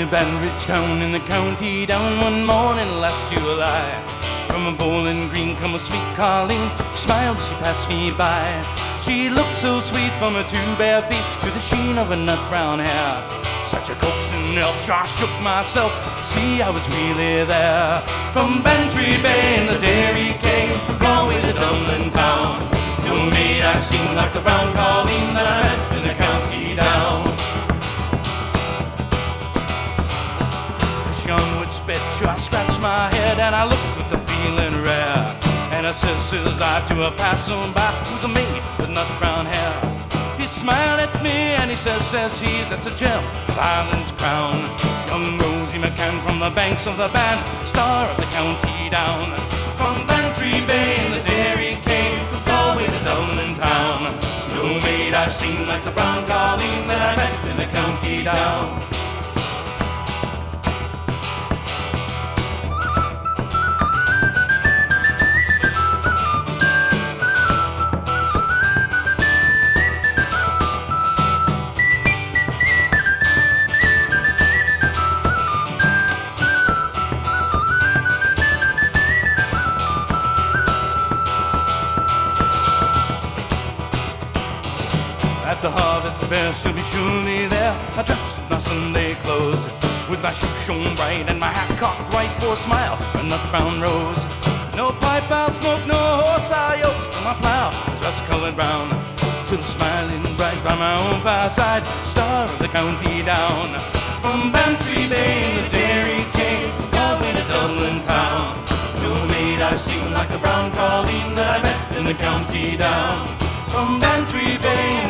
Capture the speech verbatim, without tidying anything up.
Banbridge town in the county down one morning last July. From a Bowling Green come a sweet Colleen, smiled as she passed me by. She looked so sweet from her two bare feet to the sheen of her nut brown hair. Such a coaxing elf, I shook myself, see I was really there. From Bantry Bay in the dairy came, from Galway to Dublin town. No maid I've seen like the brown Colleen that I met in the county down. Onward sped, sure I scratched my head and I looked with the feeling rare. And I says, says I to a passer-by who's a maid with nut brown hair. He smiled at me and he says, says he, that's a gem of Ireland's crown. Young Rosie McCann from the banks of the Bann, star of the county down. From Bantry Bay in the dairy came, from Galway to Dublin town. No maid I've seen like the brown Colleen that I met in the county down. At the harvest fair, she'll be surely there. I dress in my Sunday clothes, with my shoes shone bright and my hat cocked right for a smile, a nut brown rose. No pipe I'll smoke, no horse I'll yoke, for my plow is rust-colored brown. To the smiling bright by my own fireside, star of the county down. From Bantry Bay in the dairy came, from Galway to Dublin town. No maid I've seen like the brown Colleen that I met in the county down. From Bantry Bay